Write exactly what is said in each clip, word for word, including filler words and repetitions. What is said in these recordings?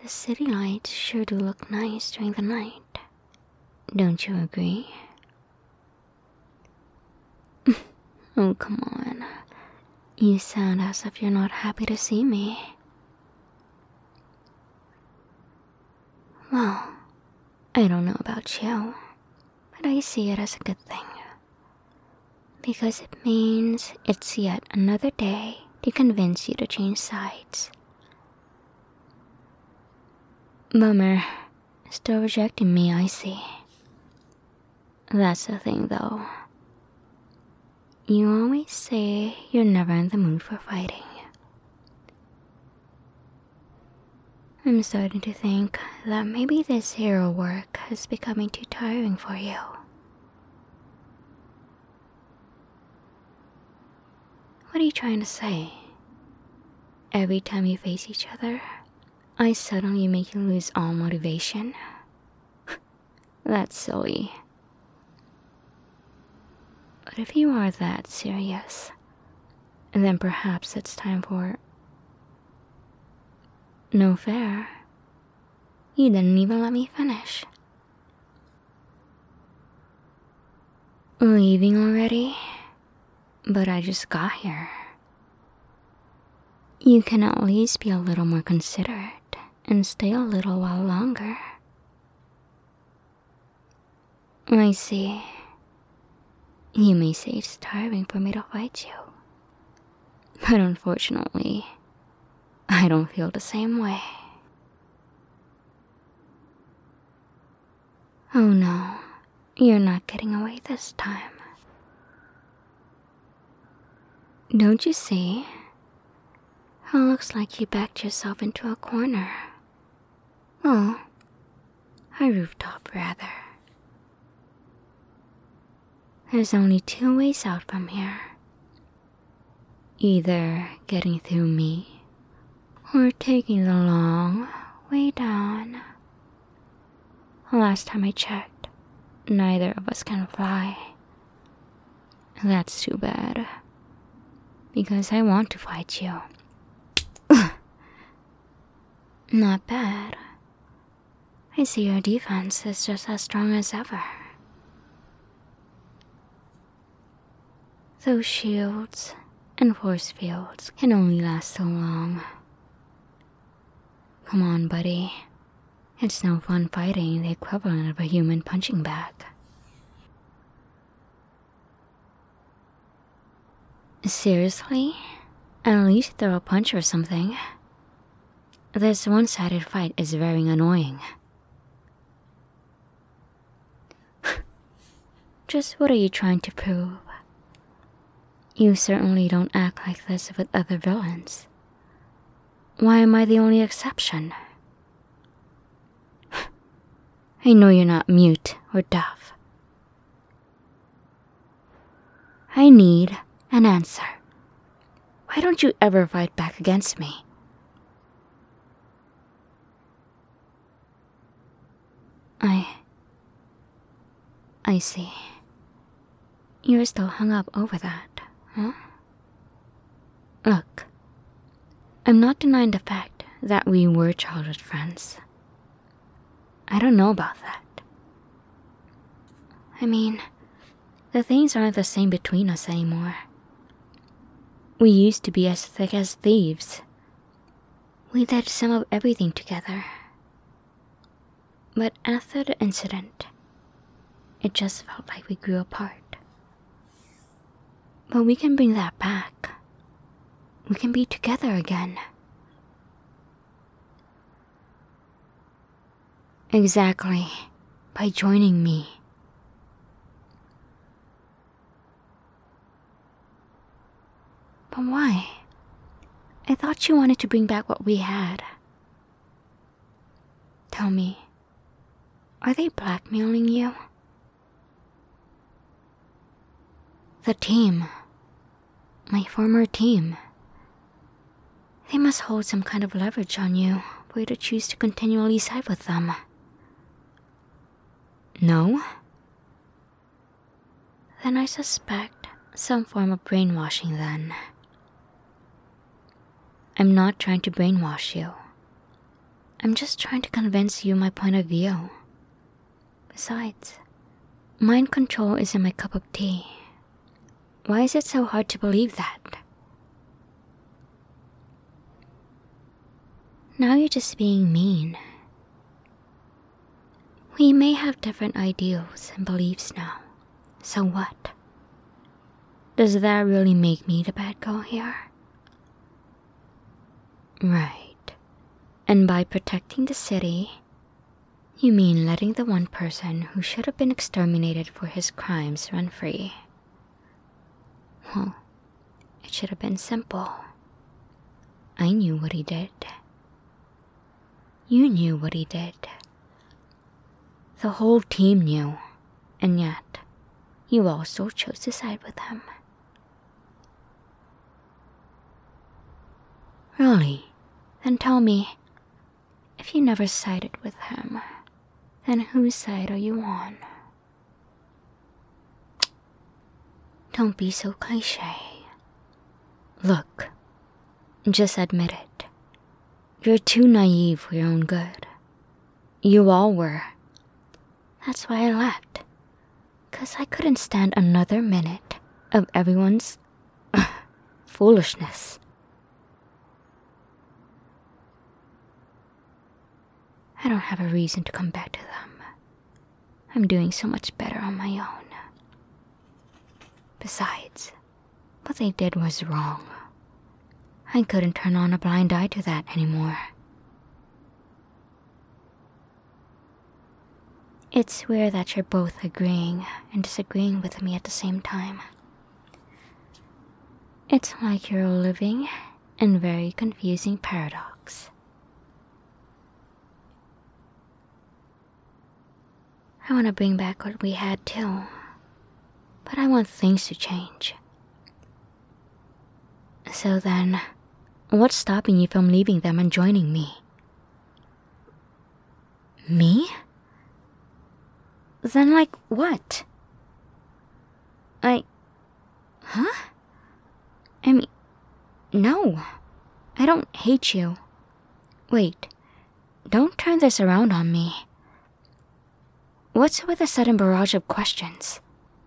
The city lights sure do look nice during the night. Don't you agree? Oh, come on. You sound as if you're not happy to see me. Well, I don't know about you, but I see it as a good thing. Because it means it's yet another day to convince you to change sides. Bummer. Still rejecting me, I see. That's the thing, though. You always say you're never in the mood for fighting. I'm starting to think that maybe this hero work is becoming too tiring for you. What are you trying to say? Every time you face each other, I suddenly make you lose all motivation? That's silly. But if you are that serious, then perhaps it's time for... No fair. You didn't even let me finish. Leaving already? But I just got here. You can at least be a little more considerate and stay a little while longer. I see. You may say it's tiring for me to fight you. But unfortunately, I don't feel the same way. Oh no, you're not getting away this time. Don't you see? It looks like you backed yourself into a corner. Oh, a rooftop rather. There's only two ways out from here. Either getting through me, or taking the long way down. Last time I checked, neither of us can fly. That's too bad, because I want to fight you. Not bad. I see your defense is just as strong as ever. Those shields and force fields can only last so long. Come on, buddy. It's no fun fighting the equivalent of a human punching bag. Seriously? At least throw a punch or something. This one-sided fight is very annoying. Just what are you trying to prove? You certainly don't act like this with other villains. Why am I the only exception? I know you're not mute or deaf. I need an answer. Why don't you ever fight back against me? I... I see. You're still hung up over that, huh? Look, I'm not denying the fact that we were childhood friends. I don't know about that. I mean, the things aren't the same between us anymore. We used to be as thick as thieves. We did some of everything together. But after the incident, it just felt like we grew apart. But we can bring that back. We can be together again. Exactly, by joining me. But why? I thought you wanted to bring back what we had. Tell me, are they blackmailing you? The team. My former team. They must hold some kind of leverage on you for you to choose to continually side with them. No? Then I suspect some form of brainwashing then. I'm not trying to brainwash you. I'm just trying to convince you my point of view. Besides, mind control isn't my cup of tea. Why is it so hard to believe that? Now you're just being mean. We may have different ideals and beliefs now. So what? Does that really make me the bad girl here? Right. And by protecting the city, you mean letting the one person who should have been exterminated for his crimes run free. Well, it should have been simple. I knew what he did. You knew what he did. The whole team knew, and yet, you also chose to side with him. Really? Then tell me, if you never sided with him, then whose side are you on? Don't be so cliché. Look, just admit it. You're too naive for your own good. You all were. That's why I left. 'Cause I couldn't stand another minute of everyone's foolishness. I don't have a reason to come back to them. I'm doing so much better on my own. Besides, what they did was wrong. I couldn't turn on a blind eye to that anymore. It's weird that you're both agreeing and disagreeing with me at the same time. It's like you're living in a very confusing paradox. I want to bring back what we had too, but I want things to change. So then, what's stopping you from leaving them and joining me? Me? Then like what? I... Huh? I mean, no. I don't hate you. Wait, don't turn this around on me. What's with the sudden barrage of questions?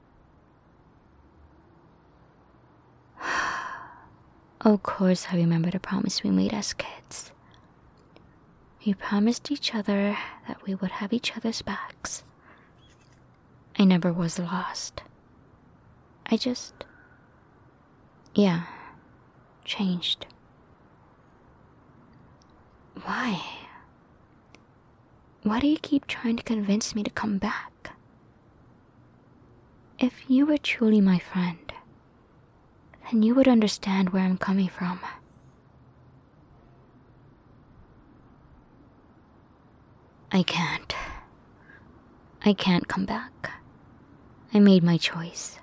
Of course I remember the promise we made as kids. We promised each other that we would have each other's backs. I never was lost. I just... yeah, changed. Why? Why do you keep trying to convince me to come back? If you were truly my friend, then you would understand where I'm coming from. I can't. I can't come back. I made my choice.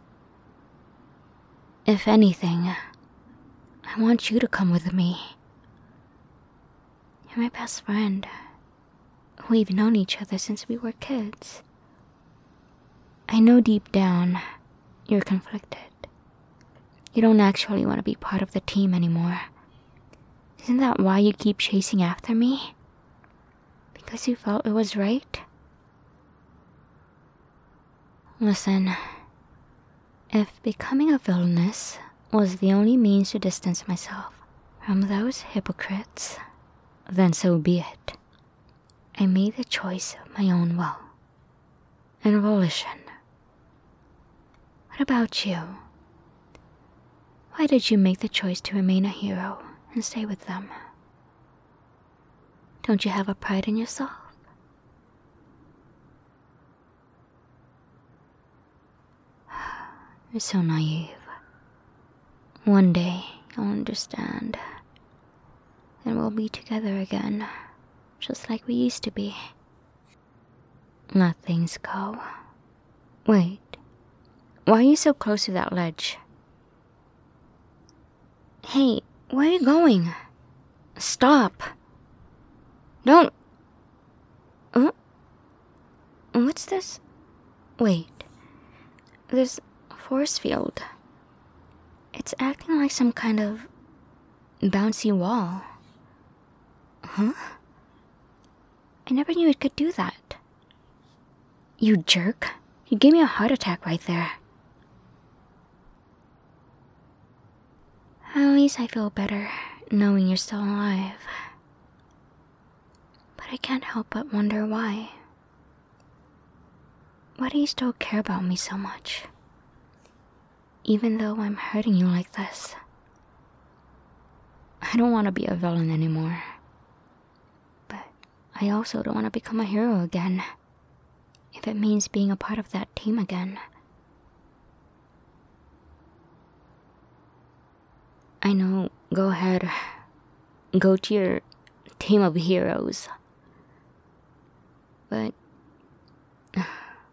If anything, I want you to come with me. You're my best friend. We've known each other since we were kids. I know deep down, you're conflicted. You don't actually want to be part of the team anymore. Isn't that why you keep chasing after me? Because you felt it was right? Listen, if becoming a villainess was the only means to distance myself from those hypocrites, then so be it. I made the choice of my own will and volition. What about you? Why did you make the choice to remain a hero and stay with them? Don't you have a pride in yourself? You're so naive. One day you'll understand, and we'll be together again, just like we used to be. Let things go. Wait, why are you so close to that ledge? Hey, where are you going? Stop! Don't... Uh, what's this? Wait, there's a force field. It's acting like some kind of bouncy wall. Huh? I never knew it could do that. You jerk. You gave me a heart attack right there. At least I feel better knowing you're still alive. But I can't help but wonder why. Why do you still care about me so much? Even though I'm hurting you like this. I don't want to be a villain anymore. But I also don't want to become a hero again. If it means being a part of that team again. I know, go ahead. Go to your team of heroes. But I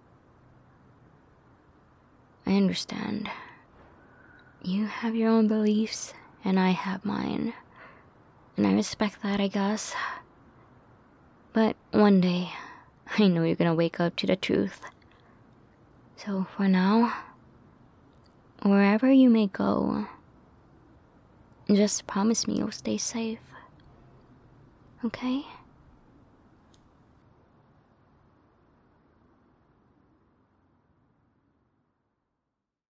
understand. You have your own beliefs, and I have mine. And I respect that, I guess. But one day, I know you're gonna wake up to the truth. So for now, wherever you may go, just promise me you'll stay safe. Okay?